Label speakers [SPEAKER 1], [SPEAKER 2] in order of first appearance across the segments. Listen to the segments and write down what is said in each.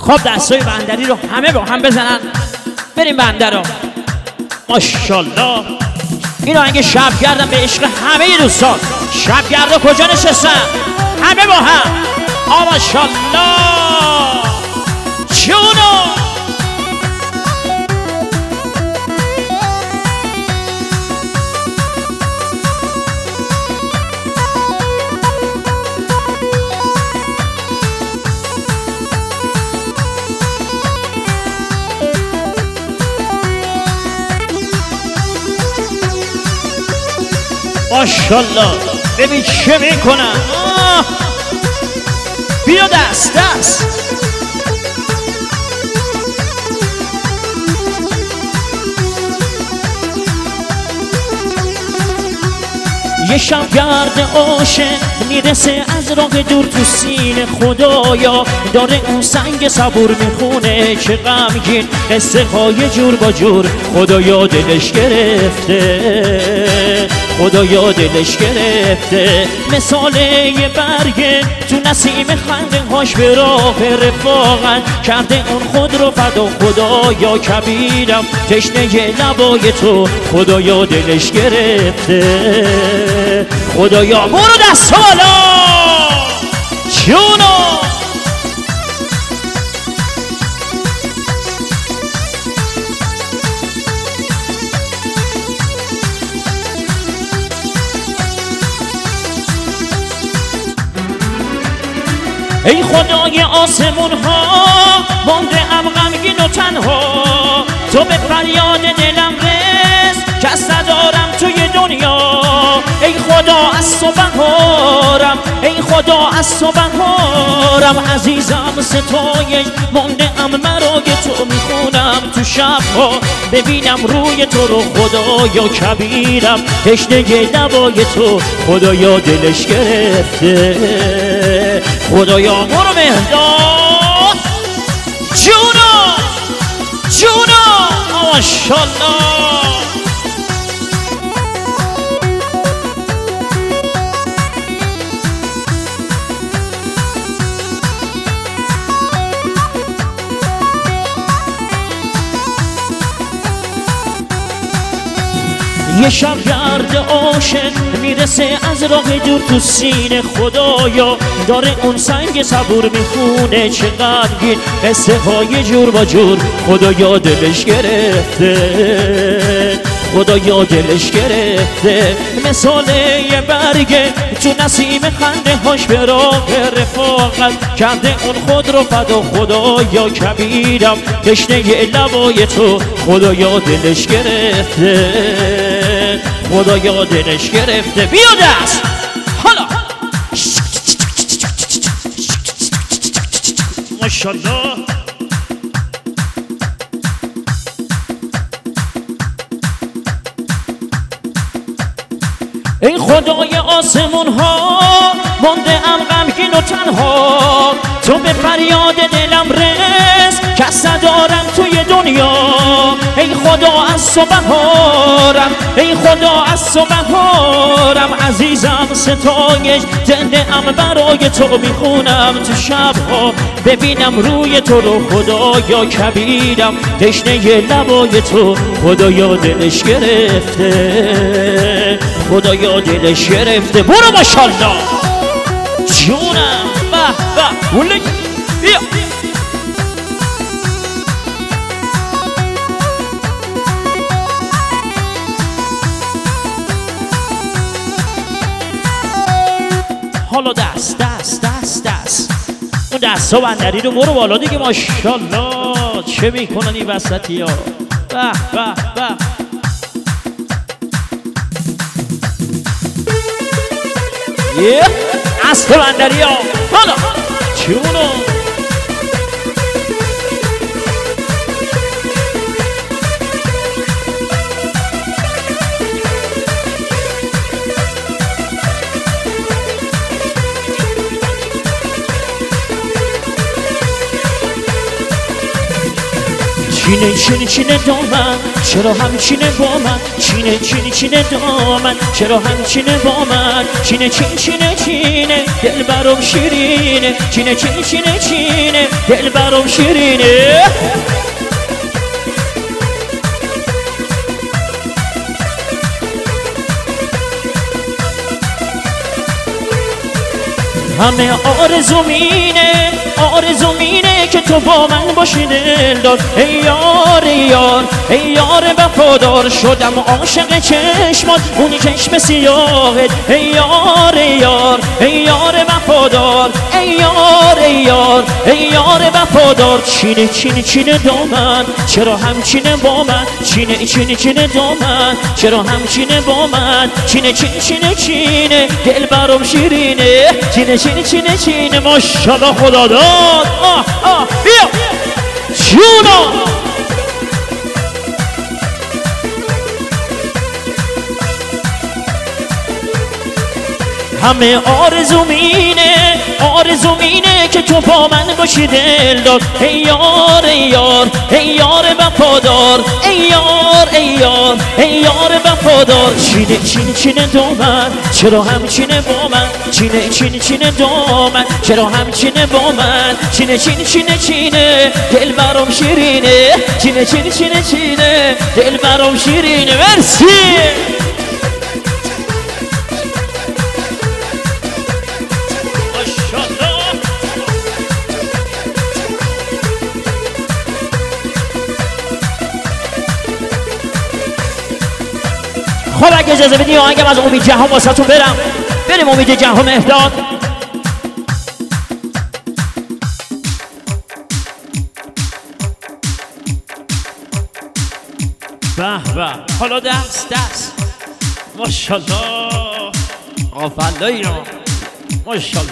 [SPEAKER 1] خب دستای بندری رو همه با هم بزنن، بریم بنده رو. ماشاءالله این آهنگ شبگردم به عشق همه دوستان. شبگردا کجا نشستن؟ همه با هم. ماشاءالله جونو ماشاءالله ببین چه میکنن. بیا دست دست. یه شبگرد عاشق میرسه از راه دور تو سینه، خدایا داره اون سنگ صبور میخونه که غمگین قصه های جور با جور، خدایا دلش گرفته، خدایا دلش گرفته. مثال یه برگ تو نسیم خنده هاش به راه رفاقت کرده اون خود رو فدا، خدایا کبیرم تشنه لبای تو، خدایا دلش گرفته، خدایا. برو دست بالا جونو. ای خدای آسمون ها مانده ام غمگین و تنها، تو به فریاد دلم رس کس ندارم توی دنیا. ای خدا از تو بهارم، ای خدا از تو بهارم، عزیزم ستایش مانده ام برای تو میخونم تو شبها، ببینم روی تو رو، خدایا کبیرم تشنه لبای تو، خدایا دلش گرفته، خدایا. برو مهداد جونو جونو. ماشاءالله یه شبگرد عاشق میرسه از راه دور تو سینه، خدایا داره اون سنگ صبور میخونه چه غمگین قصه های جور با جور، خدایا دلش گرفته، خدایا دلش گرفته. مثال یه برگ تو نسیم خنده هاش به راه رفاقت کرده اون خود رو فدا، خدایا کبیرم تشنه لبای تو، خدایا دلش گرفته، خدایا دلش گرفته. بیا دست حالا. ماشاءالله ای خدای آسمون ها مانده ام غمگین و تنها، تو به فریاد دلم رس کس ندارم توی دنیا. ای خدا از تو بهارم، ای خدا از تو بهارم، عزیزم ستایش زنده ام برای تو میخونم تو شبها، ببینم روی تو رو، خدایا کبیرم تشنه لبای تو، خدایا دلش گرفته، خدایا دلش گرفته. برو ماشاءالله جونم. به به ولک بیا. حالا دست دست دست دست. اون دست ها بندری رو برو بالا دیگه. ماشاءالله چه میکنن این وسطی ها. به به به. اسب بندری ها. حالا چونو چینه دامن چرا همچینه با من، چینه دامن چرا همچینه با من، چینه دل برام شیرینه، چینه دل برام شیرینه همه آرزومینه که تو با من باشی دلدار ای یار ای یار ای یار وفادار شدم عاشق چشمات اونی چشم سیاهت ای یار ای یار ای یار وفادار ای یار ای یار ای یار وفادار چینه دامن چرا همچینه با من چینه دامن چرا همچینه با من چینه دل برام شیرینه چینه ماشاءالله خدا داد بیا جونا همه آرزومینه که تو با من باشی دلدار ای یار ای یار ای یار وفادار ای یار ای یار ای یار وفادار چینه دامن چرا همچینه با من چینه دامن چرا همچینه با من چینه دل برام شیرینه چینه دل برام شیرینه مرسی خب اگه اجازه بدی آهنگم از امید جهان واسه تون بریم امید جهان مهداد به به حالا دست ماشاءالله آفالایی رو ماشاءالله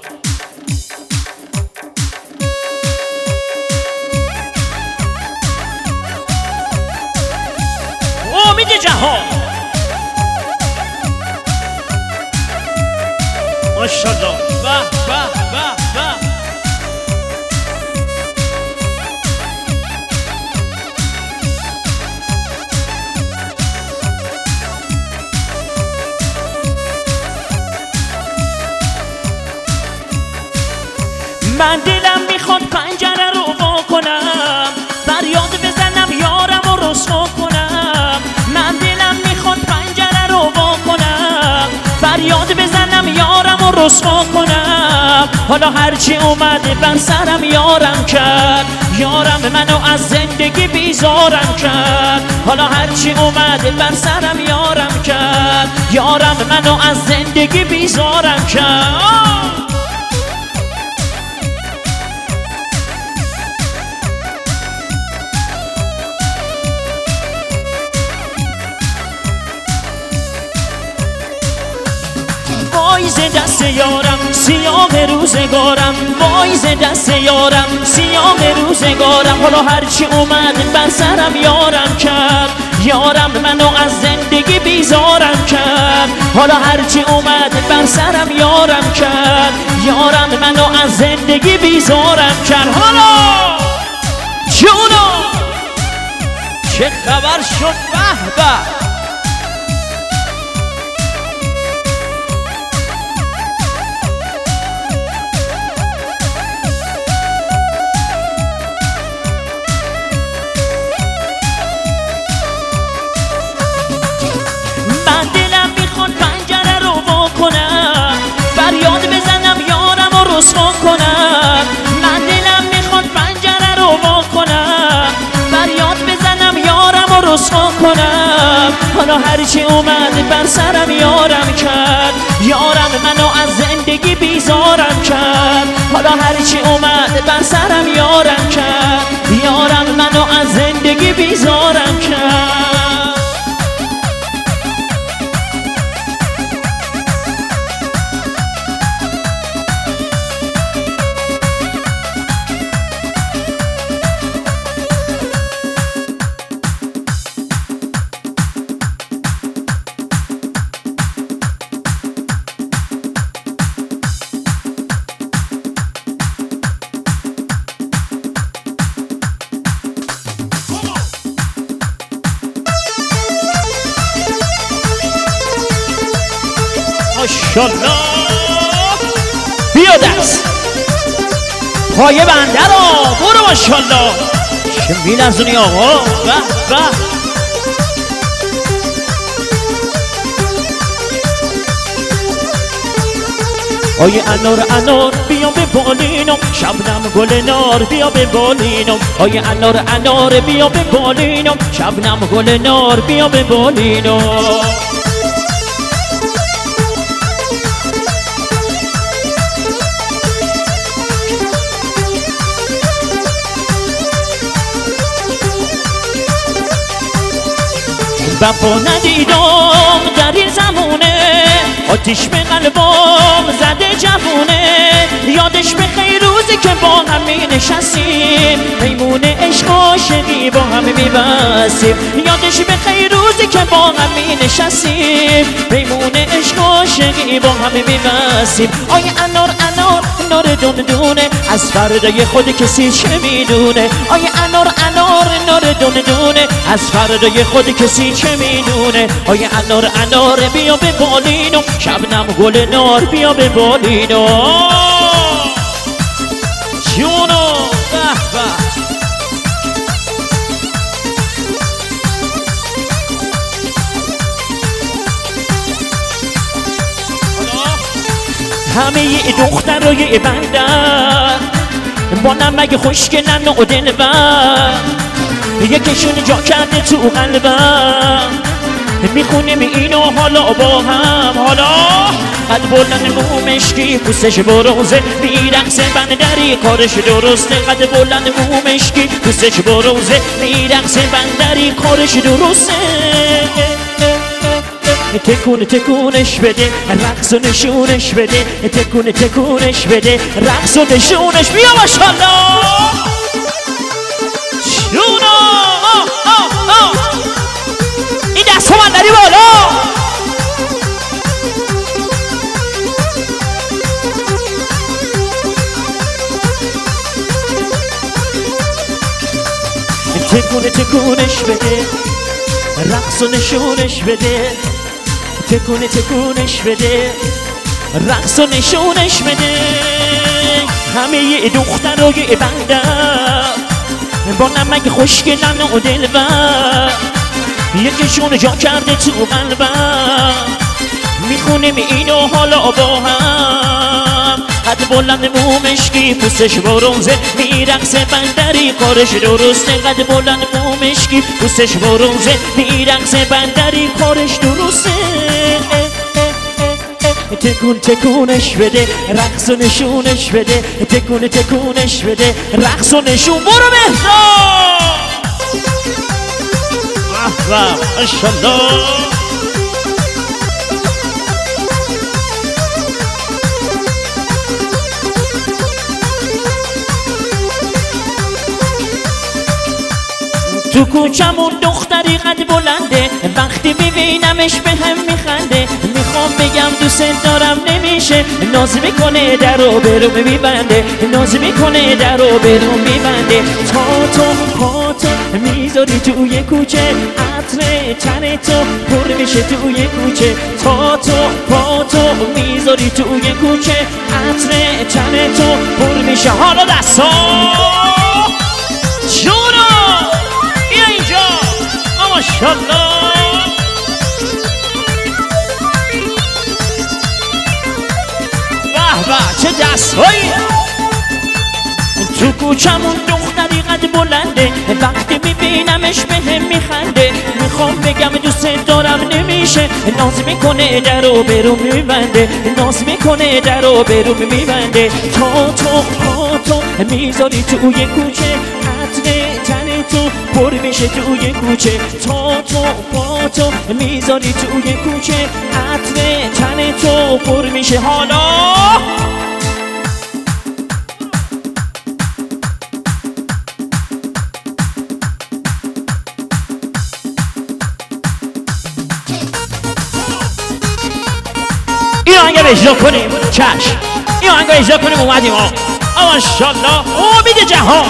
[SPEAKER 1] امید جهان ماشاءالله به من دلم میخواد پنجره رو وا کنم فریاد بزنم یارم رو رسوا کنم من دلم میخواد پنجره رو وا کنم فریاد بزنم یارم رو رسوا کنم حالا هرچی اومده بر سرم یارم کرد یارم منو از زندگی بیزارم کرد حالا هرچی اومده بر سرم یارم کرد یارم منو از زندگی بیزارم کرد وایز دست یارم سیاه روزگارم وایز دست یارم سیاه روزگارم حالا هرچی اومد بر سرم یارم کرد یارم منو از زندگی بیزارم کرد حالا هرچی اومد بر سرم یارم کرد یارم منو از زندگی بیزارم کرد حالا جونو چه خبر شد به به فریاد بزنم یارم رو رسوا کنم من دلم میخواد پنجره رو وا کنم فریاد بزنم یارم رو رسوا کنم حالا هرچی اومد بر سرم یارم کرد یارم منو از زندگی بیزارم کرد حالا هرچی اومد بر سرم یارم کرد یارم منو از زندگی بیزارم کرد ماشاءالله بیا دست پای بنده رو برو ماشاءالله چه میلرزونی آقا به به آیه انار انار بیا به بالینم شبنم گل نار بیا به بالینم آیه انار انار بیا به بالینم شبنم گل نار بیا به بالینم وفا ندیدم در این زمونه آتیش به قلبم زده جوونه یادش به خیر روزی که با هم می نشستیم میمون عشق و عاشقی با هم می بستیم یادش به خیر روزی که با هم می نشستیم میمون عشق و عاشقی با هم می بستیم آیه انار انار نار دون دونه از فردای خود کسی چه میدونه آیه انار انار نار دون دونه از فردای خود کسی چه میدونه آیه انار انار بیا به بالینم شبنم گل نار بیا به بالینم جونو به به همه دخترای بندر با نمک خوشگلن و دلبر یکیشون جا کرده تو قلبم میخونیم اینو حالا با هم حالا قد بلند مو مشکی پوستش بروزه میرقصه بندری کارش درسته قد بلند مو مشکی پوستش بروزه میرقصه بندری کارش درسته تکون تکونش بده رقص و نشونش بده تکون تکونش بده رقص و نشونش بیا ماشاءالله شونا این دست من داری بالا تکون تکونش بده رقص و نشونش بده تکون تکونش بده رقص و نشونش بده همه دخترای بندر با نمک خوشگلن و دلبر یکیشون جا کرده تو قلبم میخونیم اینو حالا با هم قد بلند مو مشکی پوستش بروزه میرقصه بندری کارش درسته قد بلند مو مشکی پوستش بروزه میرقصه بندری کارش درسته تکون تکونش بده رقص و نشونش بده تکون تکونش بده رقص و نشون برو مهران ماشاءالله تو کوچمون دختری قد بلنده وقتی میبینمش به هم میخنده میخوام بگم دوست دارم نمیشه ناز میکنه در و برو میبنده ناز میکنه در و برو میبنده تا تو پا تو میذاری توی کوچه عطر تن تو پر میشه توی کوچه تا تو پا تو میذاری توی کوچه عطر تن تو پر میشه حالا دستا جونا بیا اینجا ماشاءالله به به چه دستایی تو کوچمون دختری قد بلنده وقتی میبینمش به هم میخنده میخوام بگم دوست دارم نمیشه ناز میکنه در و برو میبنده ناز میکنه در و برو میبنده تا تو پا تو میذاری توی کوچه عطر تن تو پر میشه توی کوچه تا تو پا تو میذاری توی کوچه عطر تن تو پر میشه حالا این آهنگ اجرا کنیم چشم این آهنگ اجرا کنیم اومدیم ماشاءالله امید جهان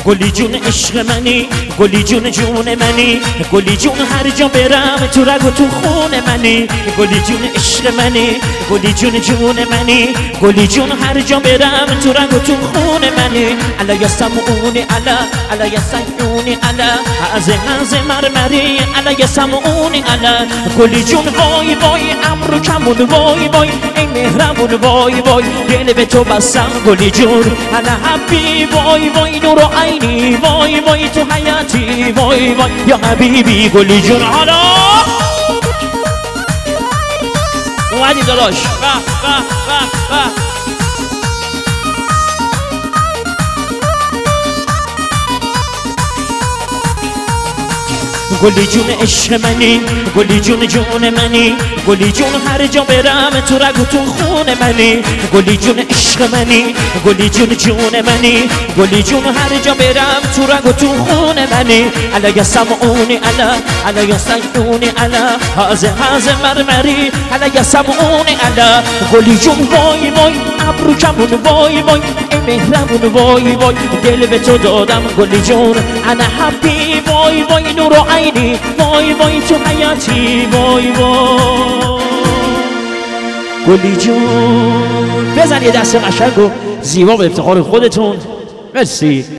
[SPEAKER 1] گلی جون عشق منی، گلی جون جون منی، گلی جون هر جا برم تو رگ و تو خون منی. گلی جون عشق منی، گلی جون جون منی، گلی جون هر جا برم تو رگ و تو خون منی. الا یا سمعونی الا، الا یا سیونی الا، از مرمری الا یا سمعونی الا. گلی جون وای وای امرو کمون وای وای، ای مهرمون وای وای، دل به تو بستم گلی جون. الا حبی وای وای نور و عینی وای وای، تو حیاتی وای وای یا حبیبی گلی جون. حالا اومدی داداش گلی جون عشق منی، گلی جون جون منی، گلی جون هر جا برم تو رگ و تو خون منی. گلی جون عشق منی، گلی جون جون منی، گلی جون هر جا برم تو رگ و تو خون منی. الا یا سمعونی الا، الا یا سیونی الا، از مرمری الا یا سمعونی الا. گلی جون وای وای ابرو کمون وای وای، ای مهرمون وای وای، دل به تو دادم گلی جون. انا حبی وای وای نور و عینی وای وای، تو حیاتی وای وای گلی جون. بزن یه دست قشنگ و زیبا به افتخار خودتون. مرسی.